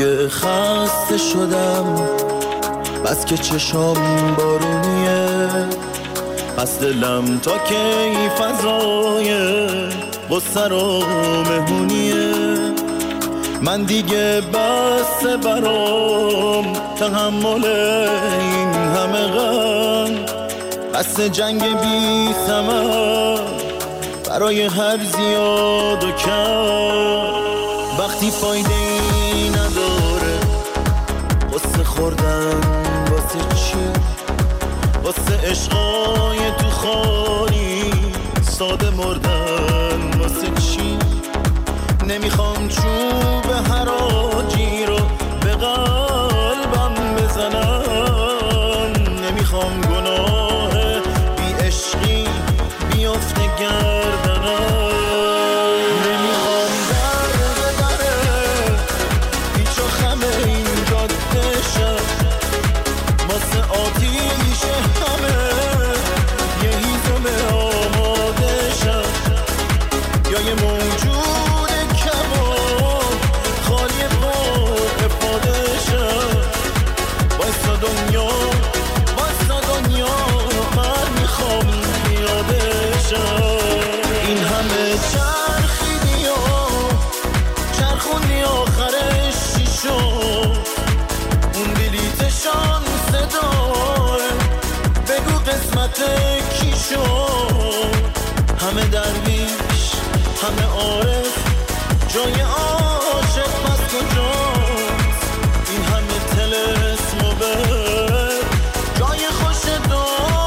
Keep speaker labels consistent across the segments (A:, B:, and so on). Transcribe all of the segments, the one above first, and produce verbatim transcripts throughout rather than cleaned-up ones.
A: دیگه خسته شدم، بس که چشام بارونیه، پس دلم تا کی فضای غصه رو مهمونیه. من دیگه بس برام تحمل این همه غم، بس جنگ بی ثمر برای هر زیاد و کم. وقتی فایده ای نداره قصه خوردن واسه چی؟ واسه عشقای تو خالی ساده مردن واسه چی؟ نمیخوام چوب حراجی رو به قلبم بزنم، نمیخوام گناه بی عشقی بیافته گردنم، نمیخوام در به دره پیچ و خم این جاده شم، واسه آتیش همه یه هیزم آماده شم، یا یه موجود کمان خالی پر افاده شم. وایسا دنیا وایسا دنیا من میخوام پیاده شم. این همه چرخیدی و چرخوندی آخرش چی شد؟ اون بلیت شانس داره بگو قسمت کی شد؟ همه درویش همه عارف جای عاشق پس کجاست؟ این همه طلسم و بر جای خوش دو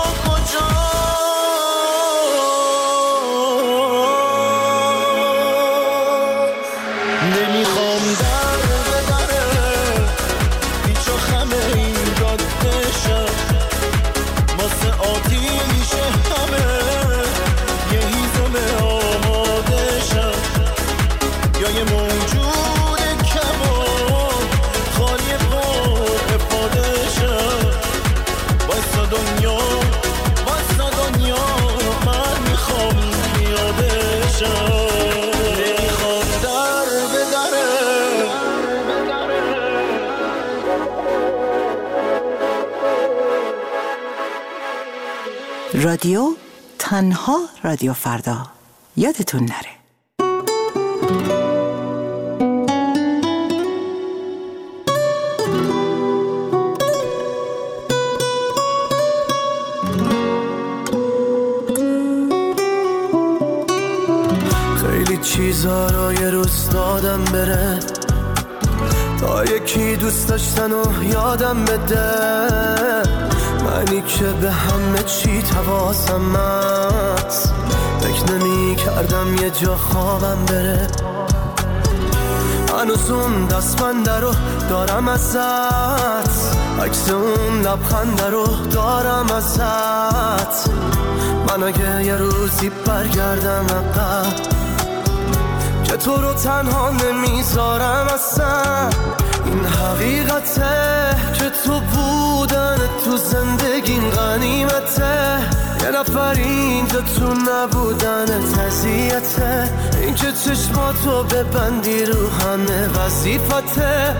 A: کجاست؟ نمیخوام در به دره پیچ و خم این جاده شم، واسه آتیش همه یه هیزم آماده شم، یا یه موجود کمان خالی پر افاده شم. وایسا دنیا وایسا دنیا من میخوام پیاده شم، نمیخوام در به دره.
B: رادیو تنها رادیو فردا، یادتون نره.
C: خیلی چیزا رو یه روز دادم بره تا یکی دوست داشتن و یادم بده، منی که به همه چی حواسم هست، فکر نمی کردم یه جا خوابم بره. هنوز اون دستبنده رو دارم ازت، عکس اون لبخنده رو دارم ازت. من اگه یه روزی برگردم عقب که تو رو تنها نمیذارم اصلا، این حقیقته که تو بودن تو زندگیم غنیمته، یه نفر اینجا تو نبودن تزیته، این که چشماتو ببندی رو همه وظیفته،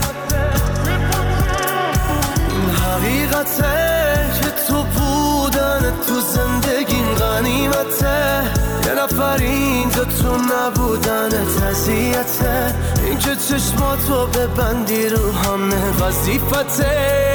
C: این حقیقته که تو بودن تو زندگیم غنیمته، یه نفر اینجا تو نبودن تزیته، این که چشماتو ببندی رو همه وظیفته.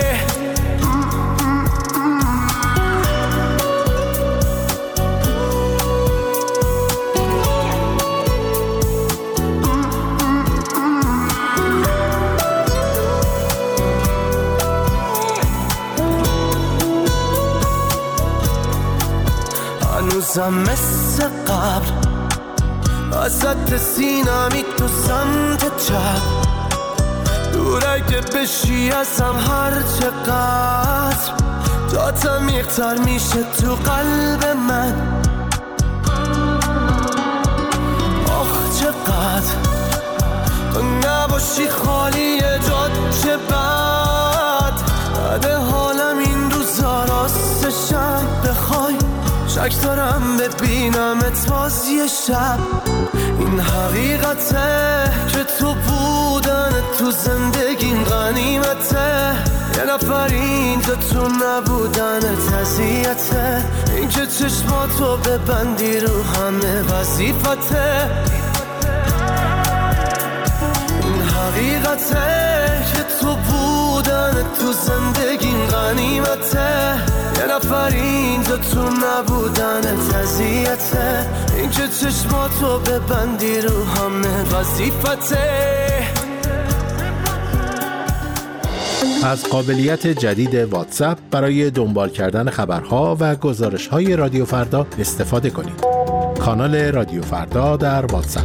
C: هنوزم مثل قبل ازت سینمی تو سمت چپ، دور اگه بشی ازم هر چقدر جات عمیق‌تر میشه تو قلب من. آخ چقدر تو نباشی خالی جات چه بد، بعد حالم این روزا راستشم بخوای شک دارم ببینمت باز یه شب، این حقیقته که تو بودن تو زندگیم غنیمته، یه نفر اینجا تو نبودنت اذیته، اینکه چشماتو ببندی رو همه وظیفته، این حقیقته که تو بودن تو زندگیم غنیمته، یه نفر اینجا تو نبودنت اذیته، اینکه چشماتو ببندی رو همه وظیفته.
D: از قابلیت جدید واتساپ برای دنبال کردن خبرها و گزارش‌های رادیو فردا استفاده کنید. کانال رادیو فردا در واتساپ.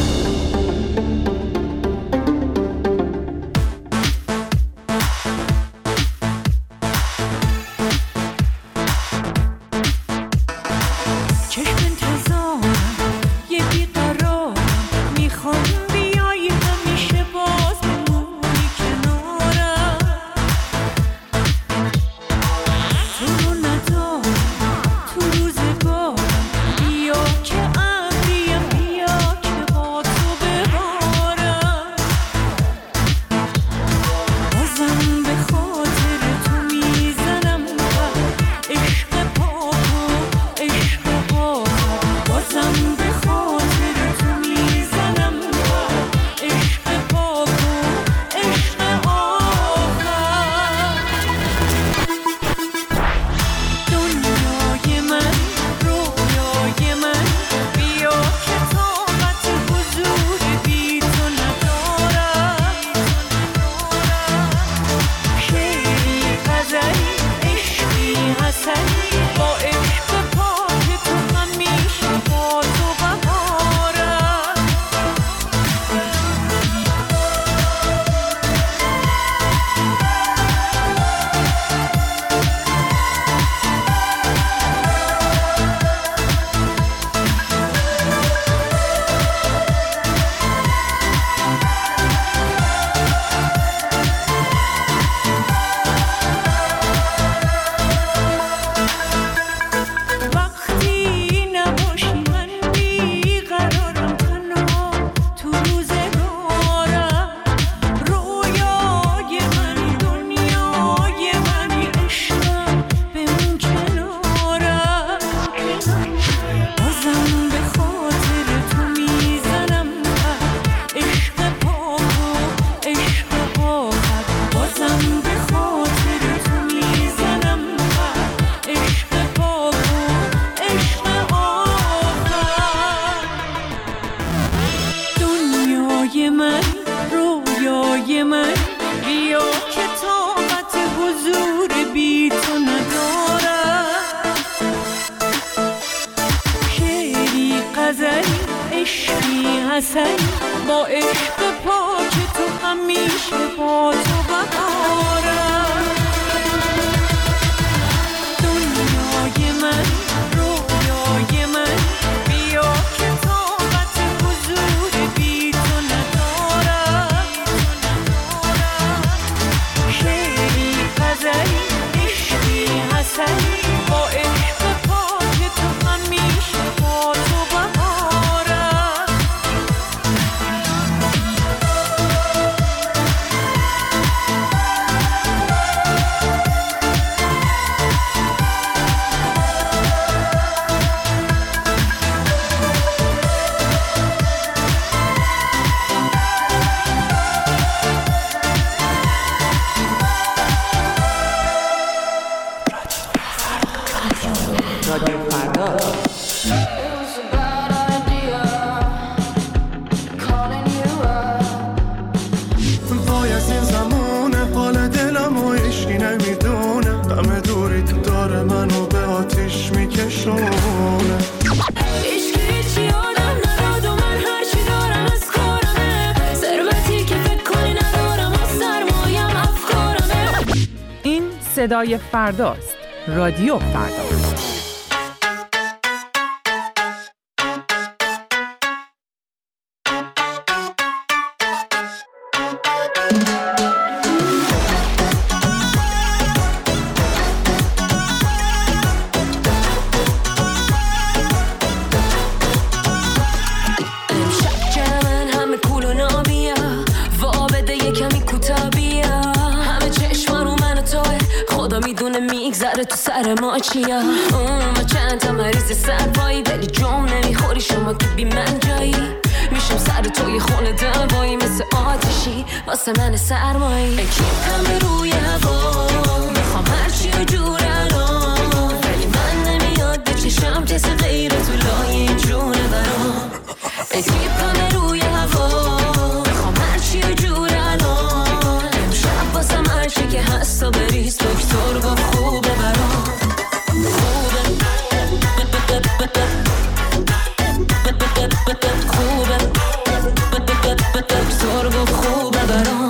E: صدای فرداست. رادیو فردا.
F: امشب جمعن همه کول و نابیا و آبده یکم تو سر ما چیا؟ اون و چند تا مریض سربایی ولی جام نمیخوری شما که بی من جایی. میشم سر توی خونه دوایی مثل آتشی واسه من سرمایی. کیپم روی هوا میخوام هرچی و جور الان ولی من نمیاد به چشم کسی غیر تو لای جونه برام. کیپم روی هوا میخوام هرچی و جور الان امشب واسم هرچی که هست و بریز دکتر گفت خوبه برام. خوبه خوبه دکتر گفت خوبه برام.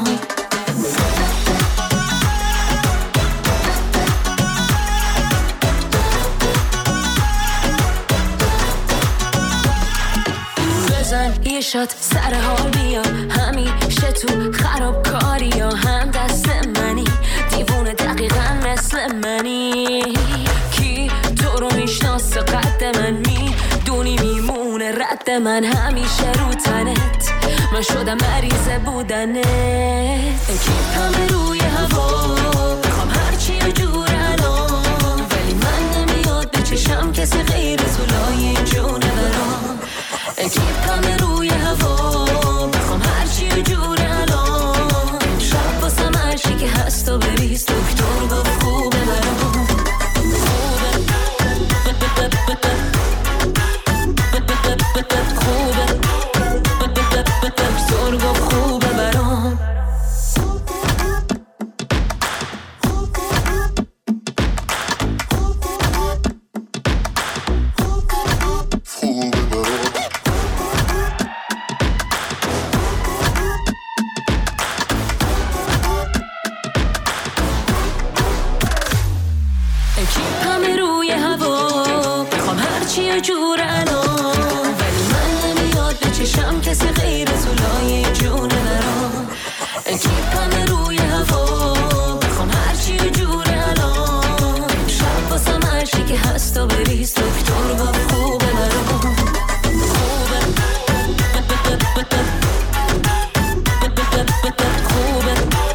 F: بزن یه شات سر حال بیا همیشه تو خرابکاری یا هم دست منی دیوونه دقیقا مثل منی. کی تو رو میشناسه قد من میدونی میمونه رد من همیشه رو تنت من شدم مریض بودنت. کیپم روی هوا میخوام هرچی و جور الان ولی من نمیاد به چشم کسی غیر تو لای جونه برام. کیپم روی هوا میخوام هرچی و جور الان شب واسم هرچی که هست و بریز دکتر گفت خوبه برام. خوبه خوبه دکتر گفت خوبه برام. کیپم روی هوا میخوام هرچی و جور الان ولی من نمیاد به چشم کسی غیر تو لای جونه برام. کیپم روی هوا میخوام هرچی و جور الان شب واسم هرچی که هست و بریز دکتر گفت خوبه برام. خوبه خوبه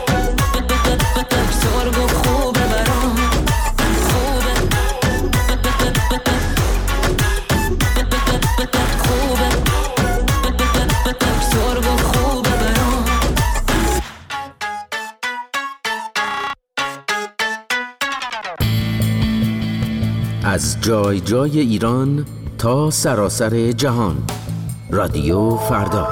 F: دکتر گفت خوبه برام.
G: از جای جای ایران تا سراسر جهان رادیو فردا.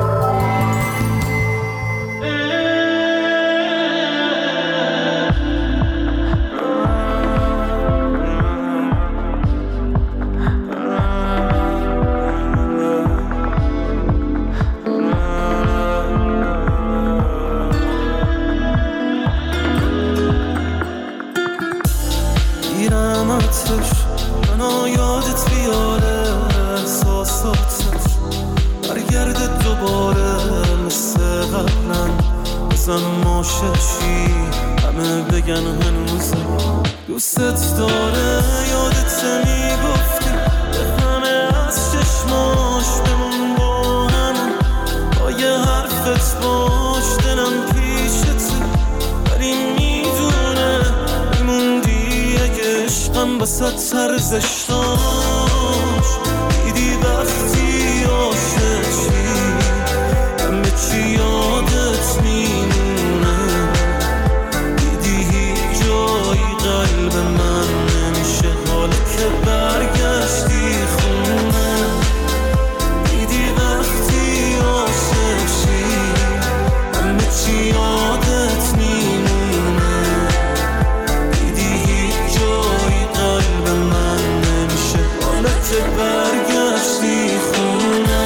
C: منو یادت بیاره احساساتت برگرده دوباره مثل قبلا بزن ماششی همه بگن هنوز دوستت داره. یادت میگفتی به همه از چشماش بمون با همون با یه حرفت باش دلم پیشت ولی میدونه میموندی اگه عشقم بسد ارزش داشت. دیدی وقتی عاشق چی همه چی یادت میمونه. دیدی هیچ جایی قلب من نمیشه حالا که برگشتی خونه. دیدی وقتی عاشق چی همه چی یادت میمونه. دیدی هیچ جایی قلب من نمیشه حالا که برگشتی خونه.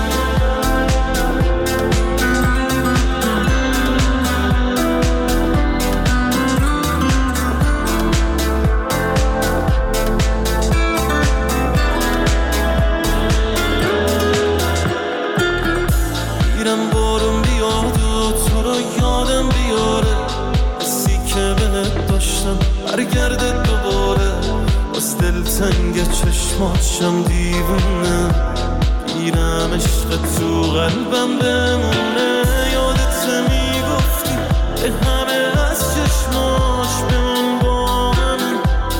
C: میرم بارم بیاد و تو رو یادم بیاره حسی که بهت داشتم برگرده دوباره. باز دلتنگ چشماتشم دیوونه گیرم عشق تو قلبم بمونه. یادت میگفتی به همه از چشماش بمون با همون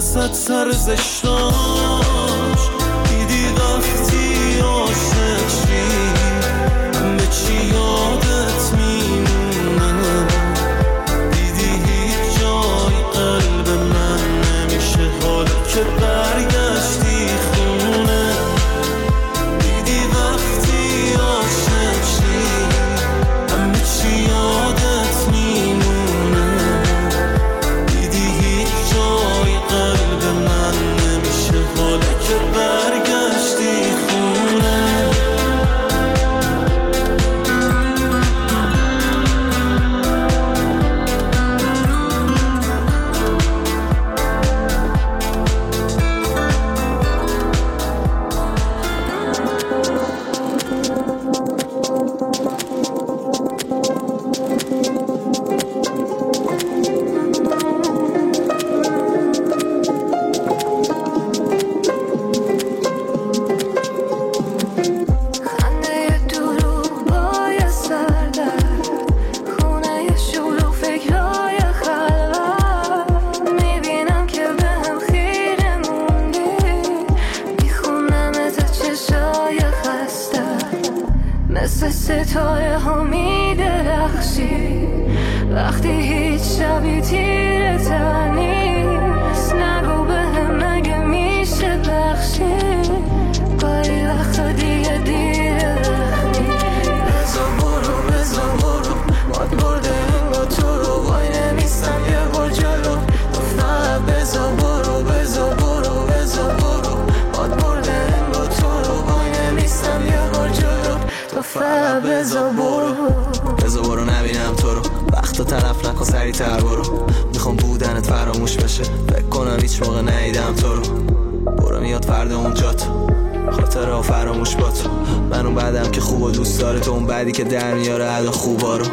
A: وسط سر زشتاش دیدی وقتی عاشق شی همه چی یادت میمونه دیدی هیچ جای قلب من نمیشه حالا که برگشتی خونه دیدی وقتی عاشق شی همه چی یادت میمونه دیدی هیچ جای قلب من نمیشه حالا که برگشتی خونه
H: ستاره ها می درخشی وقتی هیچ شبی تیره تر نیست نگو به هم نگه میشه بخشی گاهی وقتا دیگه دیره وقتی بزا برو بزا برو باد برده انگا تو رو وای نمیستم یه بار جلو گفتم بزا برو بزا برو بزا برو باد برده انگا تو رو وای نمیستم یه بار جلو فقط بزا برو
C: بزا برو نبینم تو رو وقتا طرف نکن سریع تر برو میخوام بودنت فراموش بشه فکر کنم هیچ موقع ندیدم تو رو برو میاد فردا اونجا تو خاطره ها فراموش با تو من اون بعدم که خوب و دوست داره تو اون بعدی که در میاره عدا خوبا رو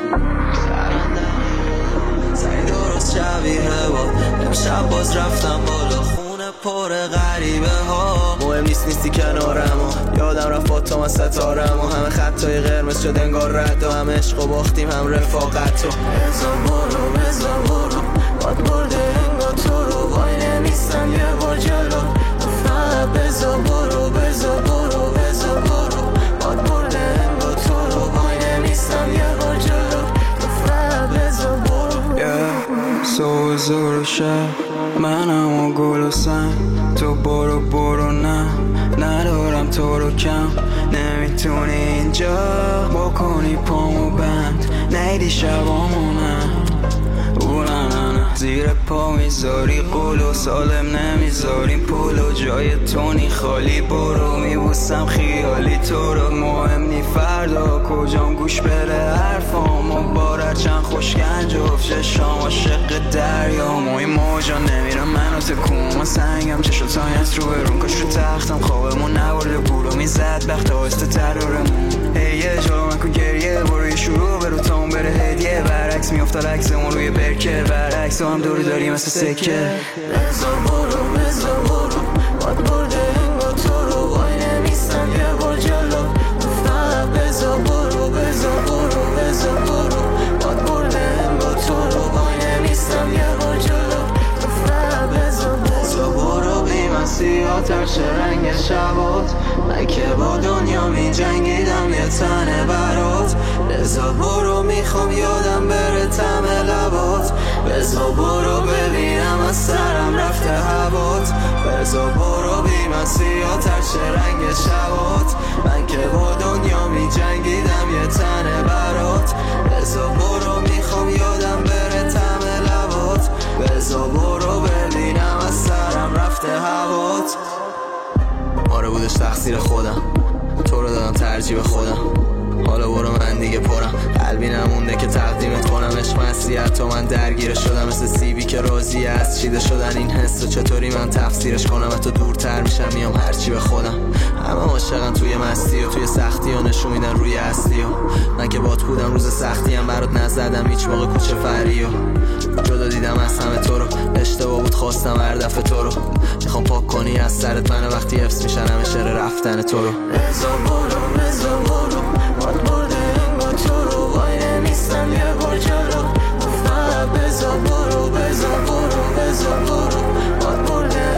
C: سعی درست شبیه با امشب باز رفتم بالا خونه پر غریبه ها مهم نیست نیستی کنارم و یادم رفت با تو من ستارم و همه خطای قرمز شد انگار رد و همه عشق و باختیم هم رفاقت تو
H: بزا برو بزا برو باد برده انگار تو رو وای نمیستم یه بار جلو فقط بزا برو بزا برو بزا برو باد برده انگار تو رو وای نمیستم یه بار جلو فقط بزا برو
I: سو زور شب منم و گل و سنگ تو برو برو نه ندارم تو رو کم نمیتونی اینجا بکنی پامو بند نیدی شبامونم اونم زیر پا میذاری قول و سالم نمیذاریم پول و جای تونی خالی برو میبوسم خیالی تو رو مهم نی فردا کجام گوش بره حرفام و بارر چند خوشگنج افشه شام عاشق دریا موی موجا نمیرم منو تکون سنگم چشو تایت رو برون کاش رو تختم خوابمون نبارده پولو میزد بخت آسته ترارمون هی یه جا من کن گریه برو یه شروع برو تا اون بره هدیه برعکس میافتال عکسمون روی برکه برعکس هم دور داری مثل سکه
H: بزا برو بزا برو باد برده انگار تو رو وای نمیستم یه بار جلو فقط بزا برو بزا برو بزا برو باد برده انگار تو رو وای نمیستم یه بار جلو فقط بزا
C: بزا برو بی من سیاه چه رنگ شبات من که با دنیا می جنگیدم یه تنه برات بزا برو میخوام یادم بره تم لبات بزا برو ببینم از سرم رفته هوات بزا برو بی من سیاه چه رنگ شبات من که با دنیا می جنگیدم یه تنه برات بزا برو میخوام یادم بره تم لبات بزا برو ببینم از سرم رفته هوات آره بودش تقصیر خودم تو رو دادم ترجیح خودم حالا برو من دیگه پرم قلبی نمونده که تقدیمت کنم عشق مسیحت تو من درگیر شدم مثل سیبی که راضیه از چیده شدن این حس و چطوری من تفسیرش کنم تو دورتر میشم میام هرچی به خودم همه عاشقن توی مستی و توی سختی و نشون میدن روی اصلی و من که بات بودم روز سختی هم برات نزدم هیچ موقع کوچه فری و جدا دیدم از همه تو رو اشتباه بود خواستم هر دفعه تو رو میخوام پاک کنی از سرت من وقتی حفظ میشن همه شعر رفتن تو رو
H: بزا برو بزا برو باد برده انگار تو رو وای نمیستم یه بار جلو فقط بزا برو بزا برو بزا برو باد برده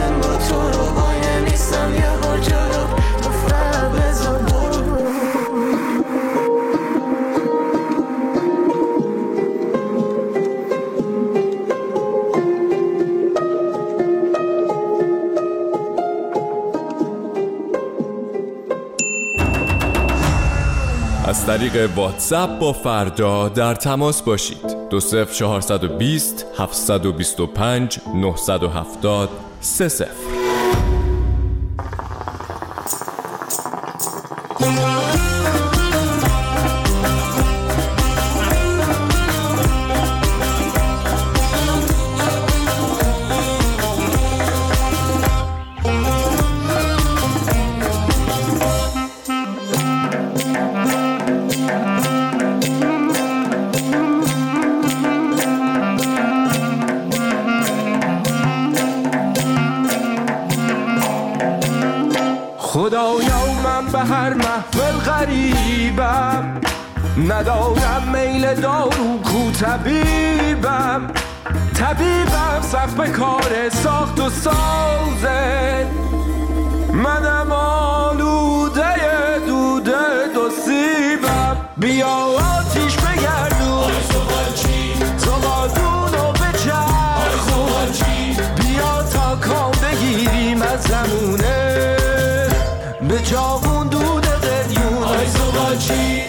J: طریق واتساپ با فردا در تماس باشید. دو صفر چهارصد و بیست هفتصد و بیست و پنج نهصد و هفتاد سه صفر.
C: خدایا من به هر محفل غریبم، ندارم میل دارو کو طبیبم. طبیبم سخت به کار ساخت و سازه، منم آلوده دوده دو سیبم. بیا آتیش بگردون زغالدونو بچرخون، بیا تا کام بگیریم از زمونه به جاون دود قلیون. آی زغالچی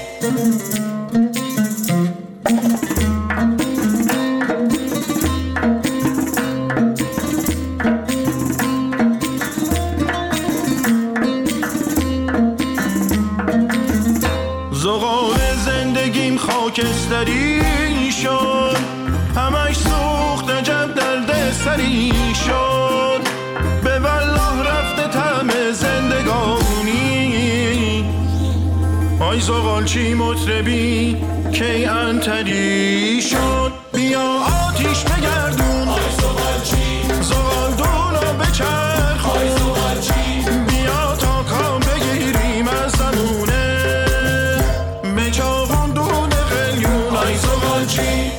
K: زغال زندگیم خاکستری شد، همش سوخت عجب درد سری شد. به والله رفته طعم زندگانی، آی زغالچی مطربی کی انتری شد. بیا آتیش بگردون زغالدونو بچرخون، بیا تا کام بگیریم از زمونه به چاقون دود قلیون. آی زغالچی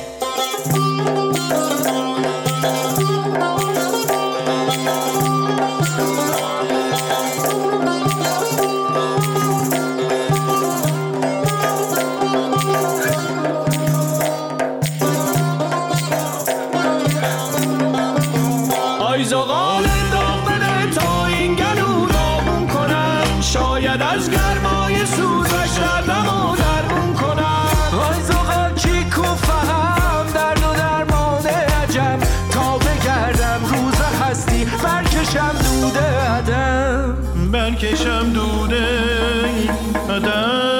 C: زغال داغ بده تا این گلو داغون کنن، شاید از گرمای سوزش دردمو درمون کنن. آی زغالچی کو فهم درد و درمان عجم، تا بگردم روز هستی برکشم دوده عدم،
K: برکشم دوده عدم.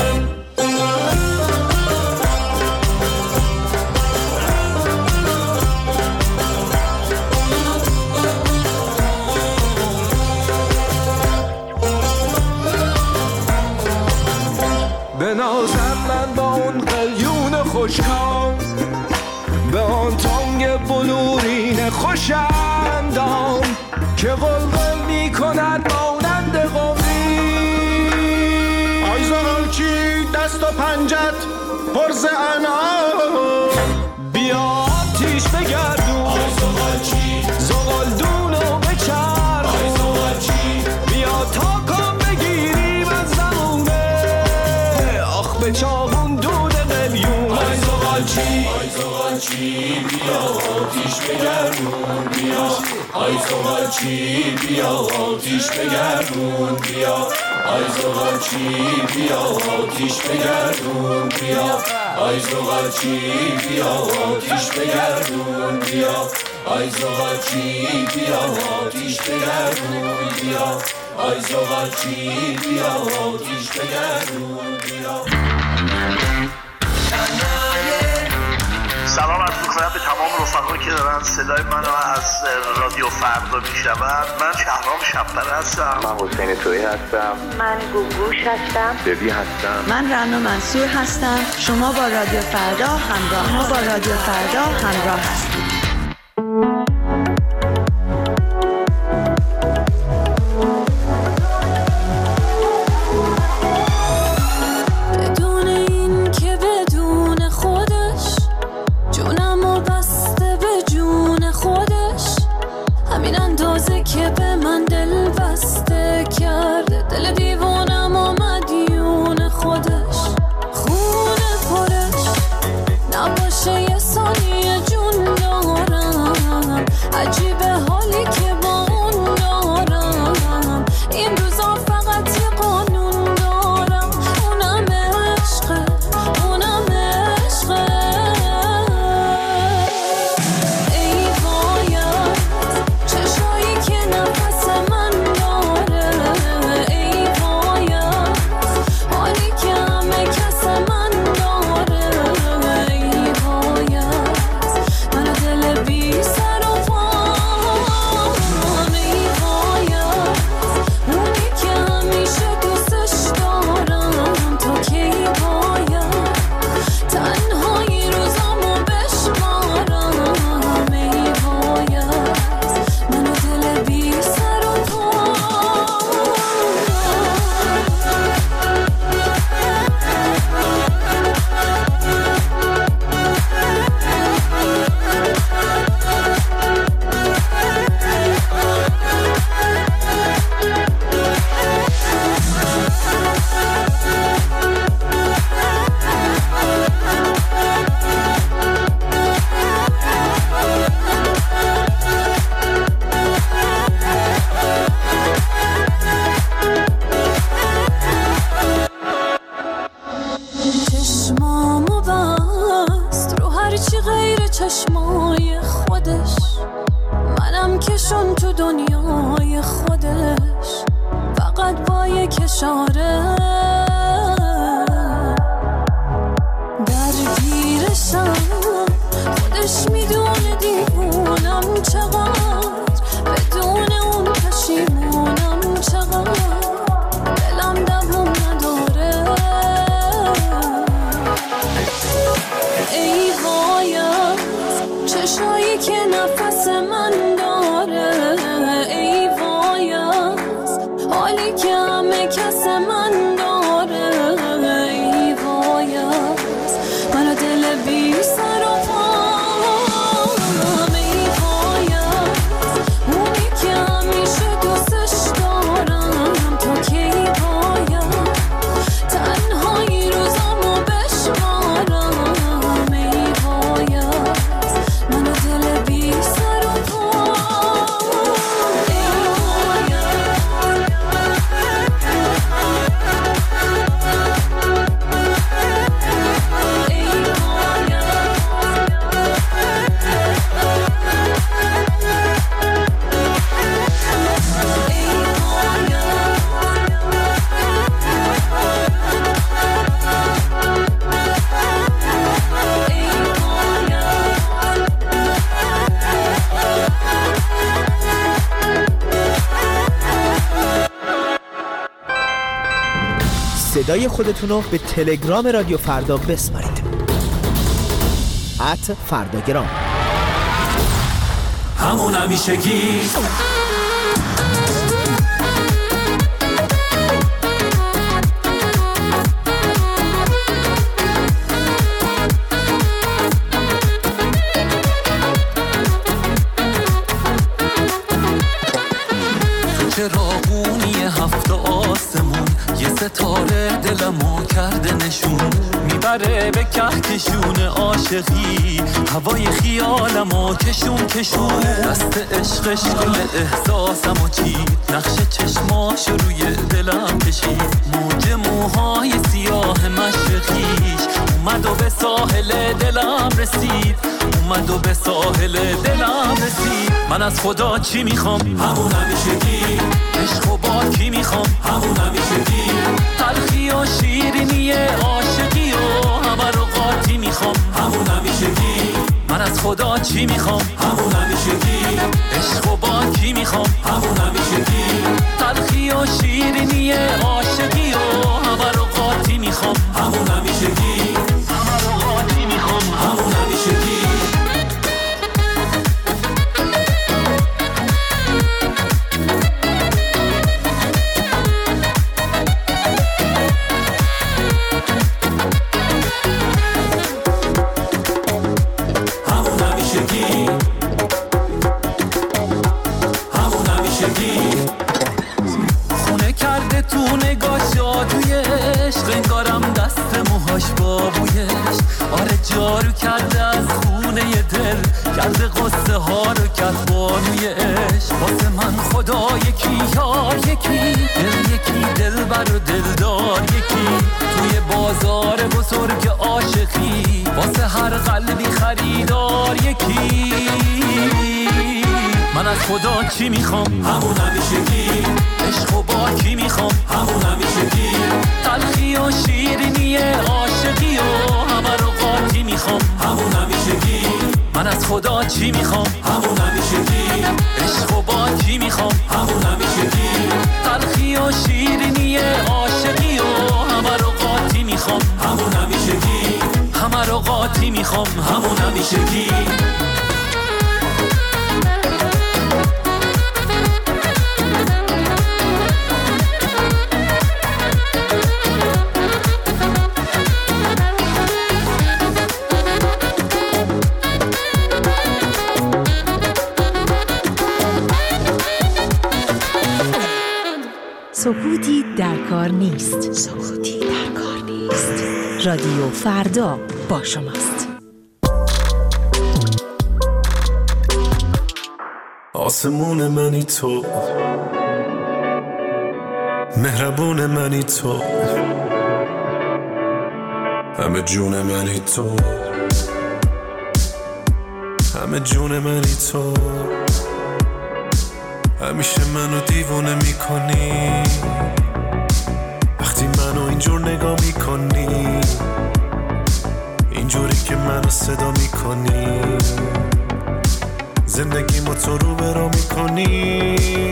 C: بنازم من با اون قلیون خوشکام، به آن تانگ بلورین خوشندام که قلقل می کند مانند قمری.
K: آی زغالچی دست و پنجت پرز انعام،
C: بیا آتیش بگردون زغالدونو بچرخون، بیا تا کام بگیریم از زمونه آخ به چاقون دود قلیون. آی زغالچی آی زغالچی بیا آتیش بگردون بیا، آی زغالچی بیا آتیش بگردون بیا، آی زغالچی بیا آتیش بگردون بیا، آی زغالچی بیا آتیش بگردون بیا، آی زغالچی بیا آتیش بگردون بیا، آی زغالچی بیا آتیش بگردون بیا.
L: سلام عرض می‌کنم به تمام رفقایی که دارن صدای منو از رادیو فردا میشنون. من شهرام شب‌پره هستم.
M: من حسین تویی هستم.
N: من گوگوش هستم.
M: ببی هستم.
O: من رنا منصور هستم. شما با رادیو فردا همراه ما با رادیو فردا همراه هستید.
H: نباشه یه ثانیه جون تو دنیای خودش، فقط با یک اشاره درگیرشم. خودش میدونه دیوونم چقدر، بدون اون پشیمونم چقدر، دلم دوام نداره. ای وای از چشایی که نفس من داره، ای وای از حالی که همه کس من داره، ای وای از منو دل بی سر و پام، ای وای از اونی که همیشه دوستش دارم. تو کی باید تنهایی روزامو بشمارم، ای وای از منو دل بی سر و پام، ای وای
P: صدای خودتون رو به تلگرام رادیو فردا بسپارید. ات فرداگرام.
A: همون همیشگی چراغونی هفت آسمون، یه ستاره دلمو کرده نشون، میبره به کهکشون عاشقی، هوای خیالمو کشون کشون، دست عشقش گل احساسمو چید، نقش چشماشو روی دلم کشید، موج موهای سیاه مشرقیش اومد و به ساحل دلم رسید، اومد و به ساحل دلم رسید. من از خدا چی میخوام؟ همون همیشگی. عشق و با کی میخوام؟ همون همیشگی. تلخی و شیرینی عاشقی و همه رو قاطی میخوام، همون همیشگی. من از خدا چی میخوام؟ همون همیشگی. عشق و با کی میخوام؟ همون همیشگی. تلخی و شیرینی عاشقی و همه رو قاطی میخوام، همون همیشگی. همه رو قاطی میخوام، همون همیشگی. خونه کرده تو نگاه جادوی عشق، انگارم دست موهاش بابویش، آره جارو کرده از خونه دل، کرده قصه ها رو کرد بانوی عشق. واسه من خدا یکی یار یکی، دل یکی دل بر و دلدار یکی، توی بازار بزرگ عاشقی، واسه هر قلبی خریدار یکی. من از خدا چی میخوام؟ همون همیشگی. عشق و با کی میخوام؟ همون همیشگی. تلخی و شیرینی عاشقی و همه رو قاطی میخوام، همون همیشگی. من از خدا چی میخوام؟ همون همیشگی. عشق و با کی میخوام؟ همون همیشگی. تلخی و شیرینی عاشقی و همه رو قاطی میخوام، همون همیشگی. همه رو قاطی میخوام، همون همیشگی.
Q: سکوتی در کار نیست. سکوتی در کار نیست. رادیو فردا با شماست.
A: آسمون منی تو، مهربون منی تو، همه جون منی تو، همه جون منی تو،
C: همیشه منو دیوونه میکنی وقتی منو اینجور نگاه میکنی، اینجوری که منو صدا میکنی، زندگیمو تو رو برا میکنی.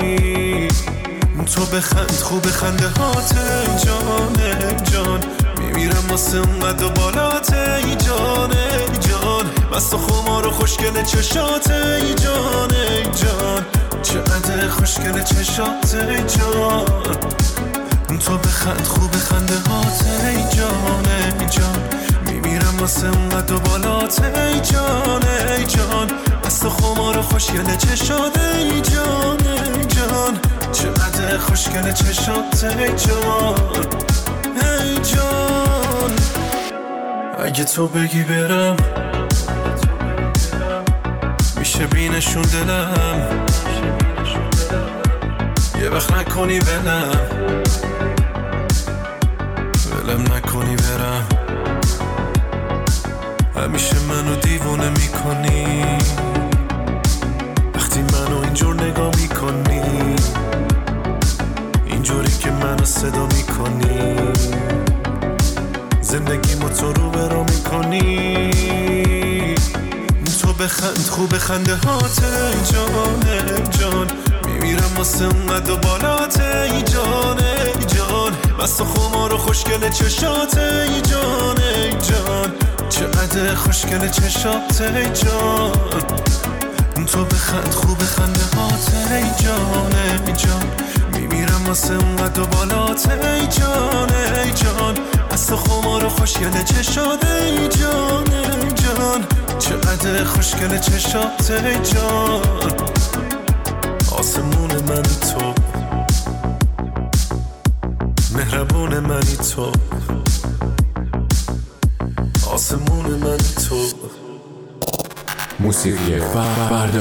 C: تو بخند خوب خنده هات ای جان ای جان، میمیرم واسه اونقدر و بالات ای جان ای جان، مست و خمار و خوشگل چشات ای جان ای جان، چقدر خوشگل چشات ای جان. تو بخند خوب خنده هات ای جان ای جان، میمیرم واسه اونقدر و بالات ای جان ای جان، مست و خمار و خوشگل چشات ای جان ای جان، چقدر خوشگل چشات ای جان ای جان. اگه تو بگی برم میشه بینشون دلم، یه وقت نکنی ولم ولم نکنی برم، همیشه منو دیوونه میکنی وقتی منو اینجور نگاه میکنی، اینجوری که منو صدا میکنی، زندگیمو تو رو برا میکنی. تو بخند خوب خنده هات ای جان ای جان، میمیرم واسه اونقدر و بالات ای جان ای جان، مست و خمار و خوشگل چشات ای جان ای جان، چقدر خوشگل چشات ای جان. تو بخند خوب خنده هات ای جان ای جان، میمیرم واسه اونقدر و بالات ای جان ای جان، مست و خمار و خوشگل چشات ای جان ای جان، چقدر خوشگل چشات ای جان. آسمون منی تو، مهربون منی تو، آسمون منی تو.
J: موسیقی فردا.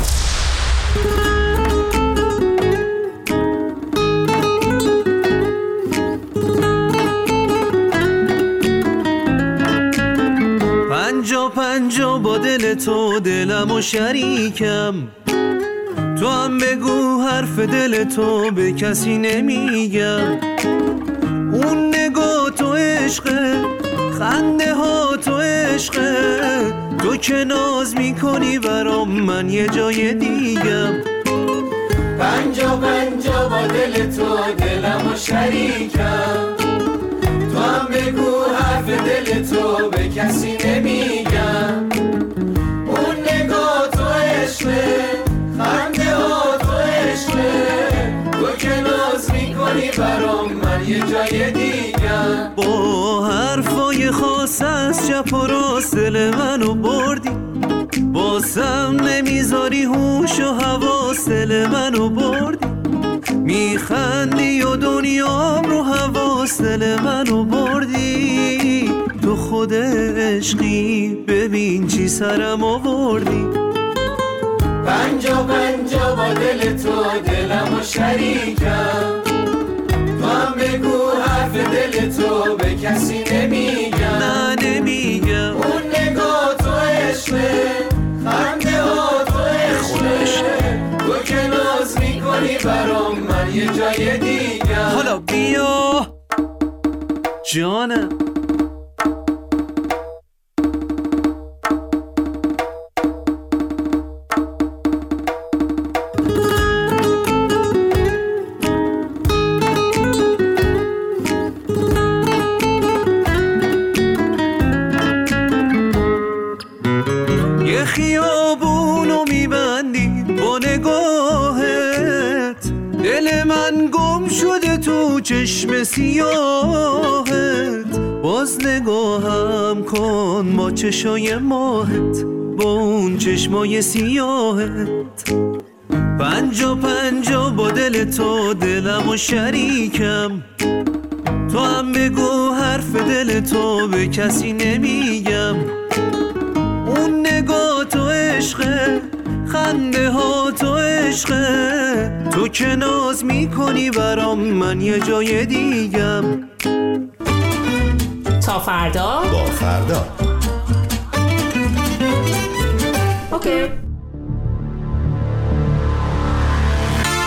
R: پنجا پنجا با دل تو دلم و شریکم، تو هم بگو حرف دل تو به کسی نمیگم. اون نگاه تو عشقه، خنده ها تو عشقه، تو که ناز میکنی برام من یه جای دیگم.
S: پنجا پنجا با دل تو دلم و شریکم، تو هم بگو حرف دل تو به کسی نمیگم. اون نگاه تو عشقه، خنده ها تو عشقه، تو که ناز میکنی برام من یه جای دیگم.
R: با حرفای خاص از چپ و راست دل منو بردی، بازم نمیذاری هوش و حواس دل منو بردی، میخندی و دنیام رو حواس دل منو بردی. تو خود عشقی ببین چی سرم آوردی.
S: پنجا پنجا با دل تو دلم و شریکم، تو هم بگو حرف دل تو به کسی نمیگم.
R: نه نمیگم.
S: اون نگاه تو عشقه، خنده ها تو عشقه، تو که ناز میکنی برام من یه جای دیگم.
R: حالا بیا جانم. خیابونو میبندی با نگاهت، دل من گم شده تو چشم سیاهت. باز نگاهم کن با چشای ماهت، با اون چشمای سیاهت. پنجا پنجا با دل تو دلم و شریکم، تو هم بگو حرف دل تو به کسی نمیگم. اون نگاه تو عشقه، خنده ها تو عشقه، تو که ناز میکنی برام من یه جای دیگم.
T: تا فردا
D: با فردا.
T: اوکی.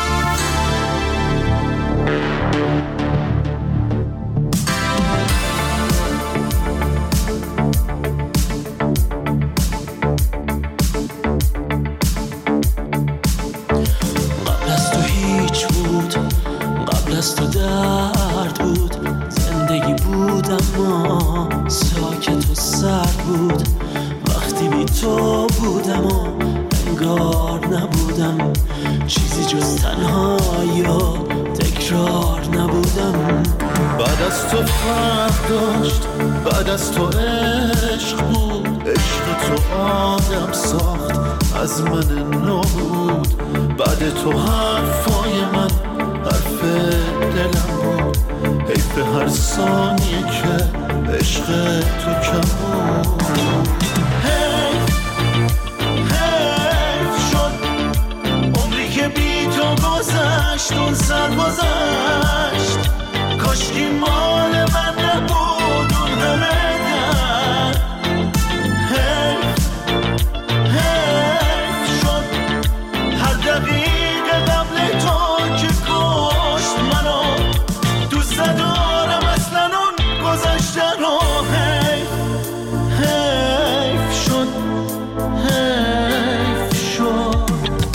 A: سرد بود، زندگی بود اما ساکت و سرد بود. وقتی بی تو بودم و انگار نبودم، چیزی جز تنهایی و تکرار نبودم.
C: بعد از تو فرق داشت، بعد از تو عشق بود، عشق تو آدم ساخت از من نو بود. بعد تو حرفای من حرف دلم بود، حیف هر ثانیه که عشق تو کم بود. حیف حیف شد عمری که بی تو گذشت، اون سر گذشت. کاشکی مال من نبود اون همه در. حیف حیف شد هر دقیقه قبل تو که کشت منو. دوست ندارم اصلا اون گذشته رو. حیف حیف شد حیف شد.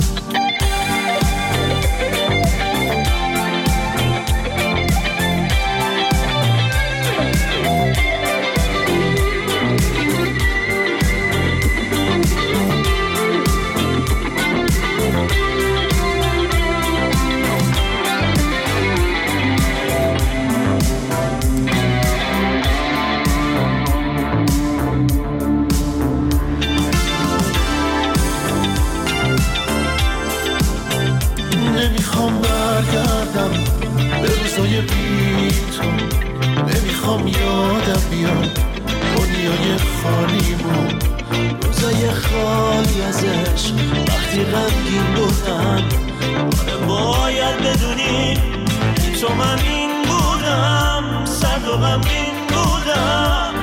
C: نمیخوام برگردم به روزای بی تو، نمیخوام یادم بیاد دنیای خالیمون. روزای خالی از عشق وقتی غمگین بودم. آره باید بدونی تو من این بودم، سرد و غمگین بودم.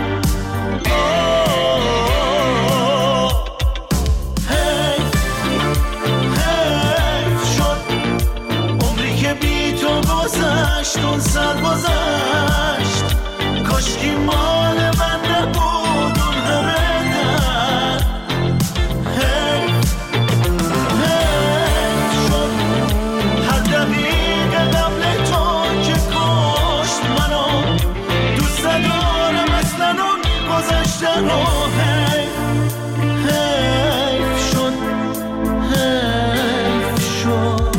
C: گذشت اون سر گذشت. کاشکی مال من نبود اون همه در. حیف حیف شد هر دقیقه قبل تو که کشت منو. دوست ندارم اصلا اون گذشته رو. حیف حیف شد حیف شد.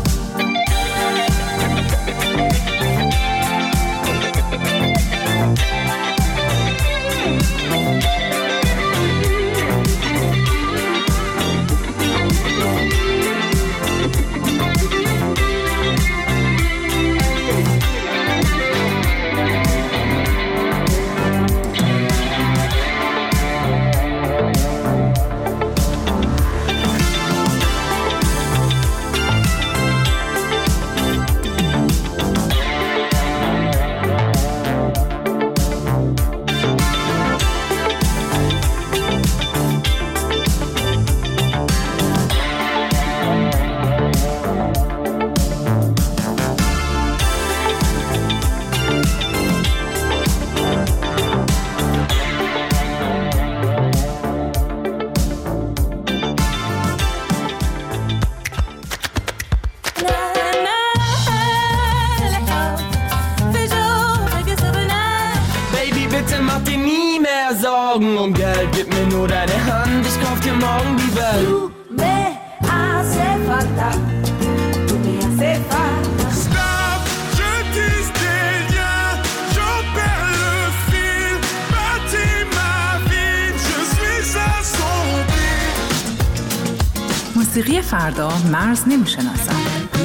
S: Um Geld, gib mir nur deine Hand, ich kauf dir morgen die Welt.
H: Du me hace falta, tu me hace falta.
S: Stop, je tisse des liens, j'en perds le fil. Bâtis ma vie, je suis assombri.
E: موسیقی فردا مرز نمیشناسد.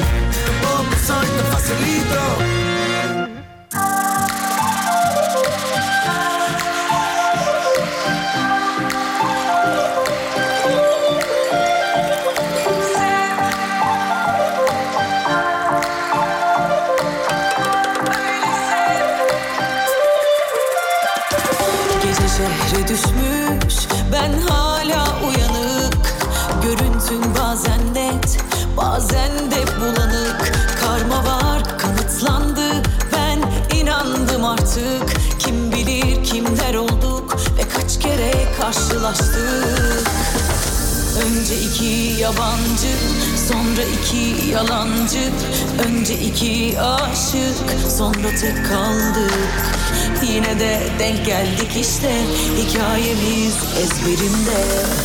F: Şehre düşmüş, ben hala uyanık. Görüntün bazen net, bazen de bulanık. Karma var, kanıtlandı, ben inandım artık. Kim bilir kimler olduk ve kaç kere karşılaştık. Önce iki yabancı, sonra iki yalancı. Önce iki aşık, sonra tek kaldık. Yine de denk geldik işte, hikayemiz ezberimde.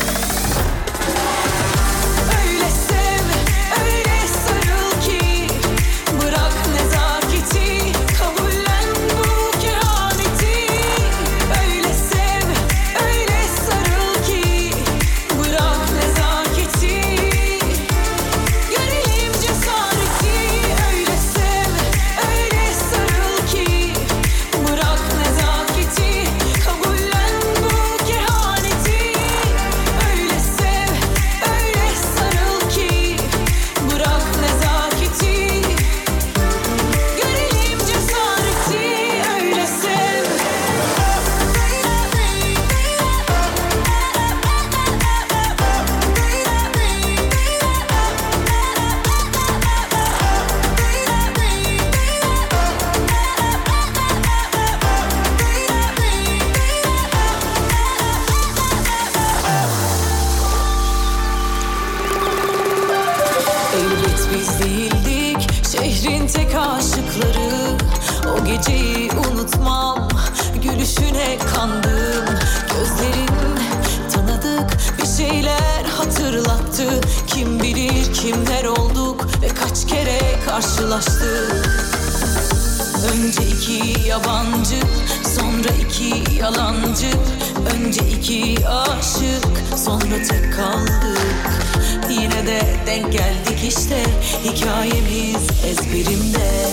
F: Öyle sev, öyle sarıl ki bırak nezaketi, kabullen bu kehaneti. Öyle sev, öyle sarıl ki bırak nezaketi, görelim cesareti. Öyle sev, öyle sarıl ki bırak nezaketi, kabullen bu kehaneti. Öyle sev, öyle sarıl ki bırak nezaketi, görelim cesareti. Öyle sev. Elbet biz değildik şehrin tek aşıkları. O geceyi unutmam, gülüşüne kandım. Gözlerin tanıdık bir şeyler hatırlattı. Kim bilir kimler olduk ve kaç kere karşılaştık. Önce iki yabancı, sonra iki yalancı. Önce iki aşık, sonra tek kaldık. Yine de denk geldik işte, hikayemiz ezberimde.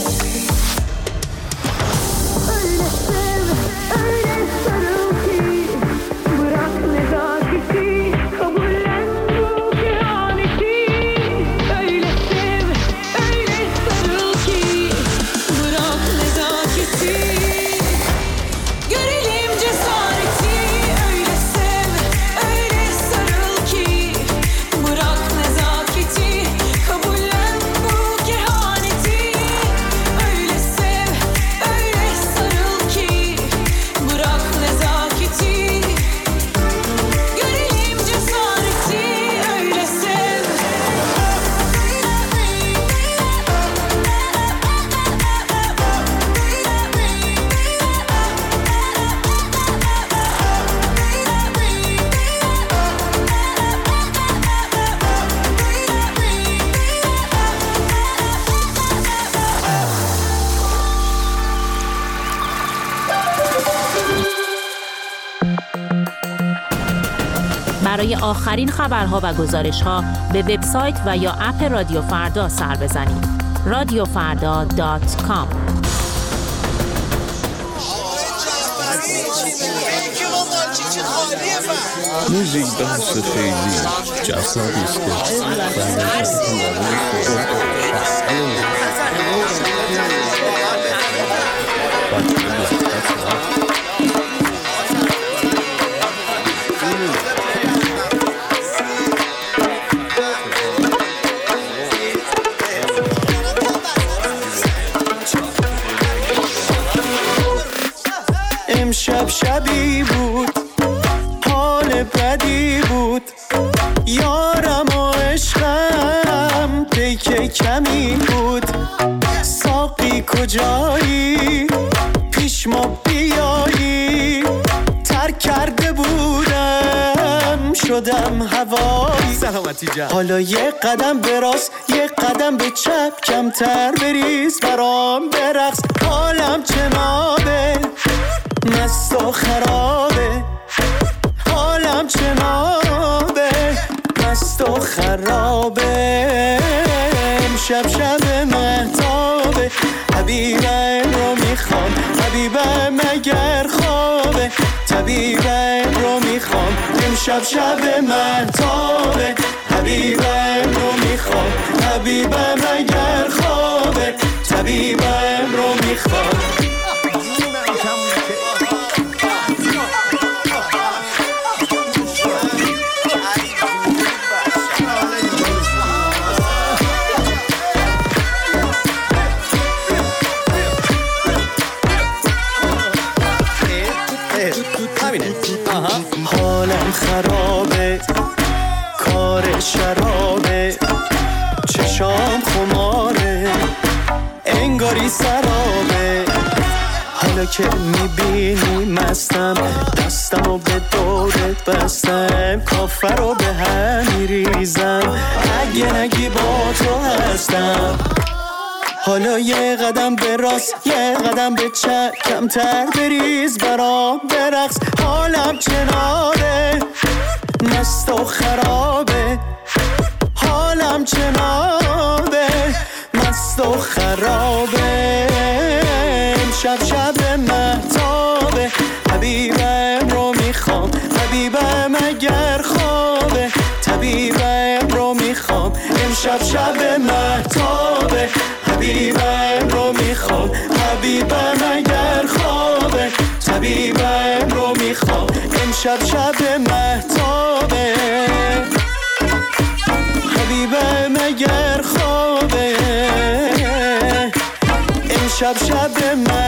F: Öyle sev, öyle sarıl ki bırak nezaketi, kabullen bu kehaneti. Öyle sev, öyle sarıl ki bırak nezaketi, görelim cesareti. Öyle sev, öyle sarıl ki bırak nezaketi, kabullen bu kehaneti. Öyle sev, öyle sarıl ki bırak nezaketi, görelim cesareti. Öyle sev.
T: برای آخرین خبرها و گزارش‌ها به وبسایت و یا اپ رادیو فردا سر بزنید. رادیو فردا دات کام.
U: موزیک بحث خیلی جذابی است
C: امشب شبی بود، حال بدی بود، یارم و عشقم پیک کمی بود. ساقی کجایی؟ پیش ما بیایی. ترک کرده بودم شدم هوایی. سلامتی جان. حالا یه قدم به راست یه قدم به چپ، کمتر بریز برام برقص. حالم جنابه مست و خرابه، حالم جنابه مست و خرابه. امشب شب مهتابه، حبیبم رو میخوام، حبیبم اگر خوابه، طبیبم رو میخوام. امشب شب مهتابه، حبیبم رو میخوام، حبیبم اگر خوابه، طبیبم رو میخوام. حالم خرابه، کار داری سرابه. حالا که میبینی مستم، دستمو به دورت بستم، کافه رو به هم میریزم، اگه نگی با تو هستم. حالا یه قدم به راست یه قدم به چپ، کمتر بریز برام برقص، حالم چناره مست و خرابه، حالم چنابه مست و خرابه. شب شب مهتابه، حبیبم رو میخوام، حبیبم اگر خوابه، طبیبم رو میخوام. امشب شب مهتابه، حبیبم رو میخوام، حبیبم اگر خوابه، طبیبم رو میخوام. امشب شب مهتابه، حبیبم اگر خوابه، امشب شب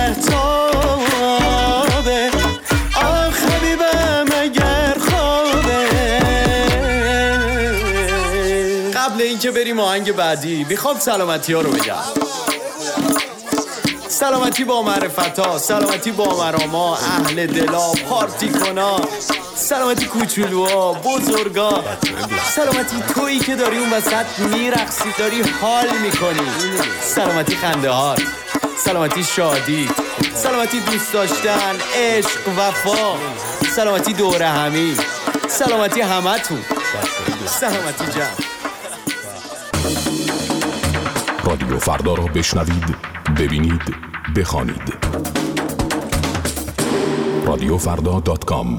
C: مهتابه، آخ حبیبم اگر خوابه. قبل اینکه بریم آهنگ بعدی میخوام سلامتی ها رو بگم. سلامتی با معرفتا، سلامتی با مراما، اهل دلا، پارتی کنا، سلامتی کوچولوها، بزرگا، سلامتی تویی که داری اون وسط میرقصی، داری حال میکنی، سلامتی خنده هات، سلامتی شادی، سلامتی دوست داشتن، عشق، وفا، سلامتی دوره همی، سلامتی همتون، سلامتی جمع.
B: رادیو فردا را بشنوید، ببینید، بخوانید. رادیو فردا دات کام.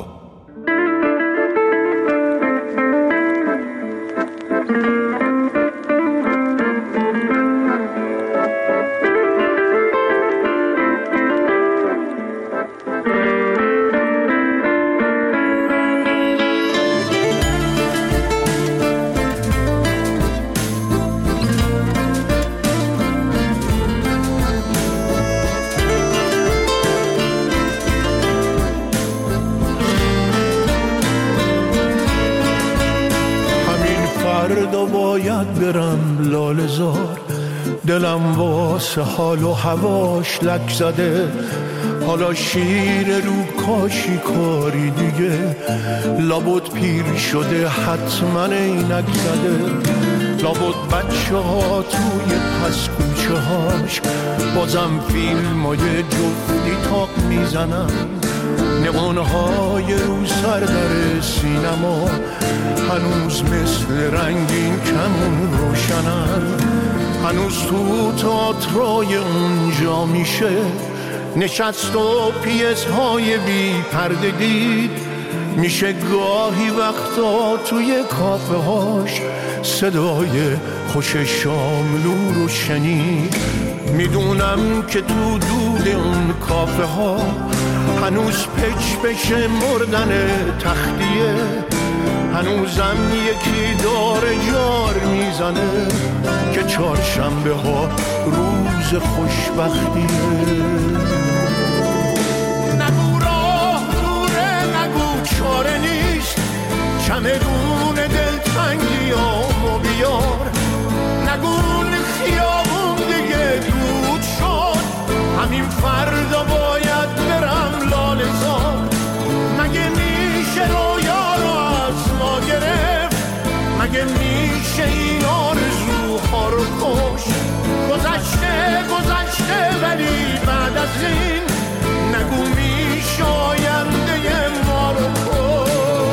K: برم لاله زار، دلم واسه حال و هواش لک زده، حالا شیر رو کاشی کاری دیگه، لابد پیر شده حتما اینک زده، لابد بچه ها توی پس کوچه هاش بازم فیلم های جفتی تاق میزنن، نقانهای رو سر در سینما هنوز مثل رنگین کمون روشنن، هنوز تو تئاترای اونجا میشه نشست و پیس‌های بی پرده دید، میشه گاهی وقتا توی کافه هاش صدای خوش شاملو رو شنید. میدونم که تو دود اون کافه ها هنوز پچ بشه مردن تختیه، هنوزم یکی داره جار میزنه که چهارشنبه ها روز خوشبختیه. نگو راه دوره، نگو چاره نیست، چمدون دلتنگی آمو بیار، نگو خیابون دیگه دود شد، همین فردا باید برم لاله زار. مگه میشه رویا رو از ما گرفت، مگه میشه این آرزوها رو کشت، گذشته گذشته ولی بعد از این نگو میشه آینده ما رو کشت.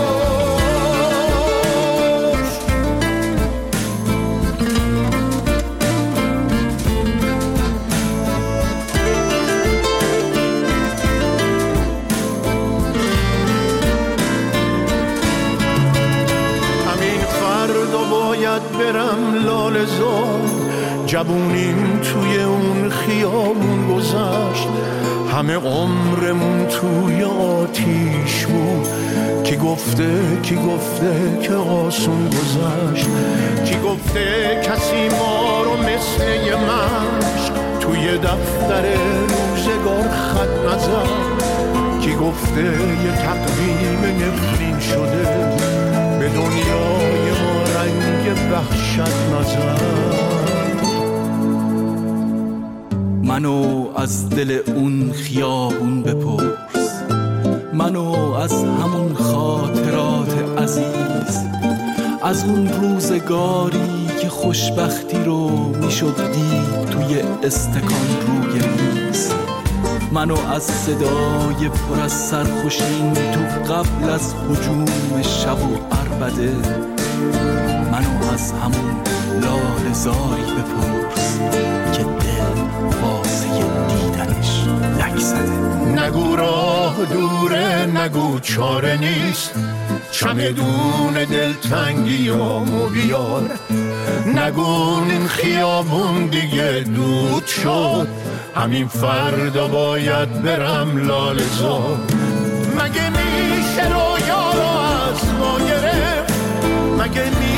K: باید برم لاله زار، جوونیم توی اون خیابون گذشت، همه عمرمون توی آتیش بود، کی گفته کی گفته که آسون گذشت، کی گفته کسی ما رو مثل یه مشق توی دفتر روزگار خط نزد، کی گفته یه تقویم نفرین شده به دنیای ما رنگ وحشت نزد.
G: منو از دل اون خیابون بپرس، منو از همون خاطرات عزیز، از اون روزگاری که خوشبختی رو میشد دید توی استکان روی میز، منو از صدای پر از سرخوشین تو قبل از هجوم شب و عربده، منو از همون لاله زاری بپرس که دل واسه دیدنش لک زده.
K: نگو راه دوره، نگو چاره نیست، چمدون دلتنگی و بیار، نگو این خیابون دیگه دود شد، همین فردا باید برم لاله زار. مگه میشه رویا رو از ما گرفت، مگه میشه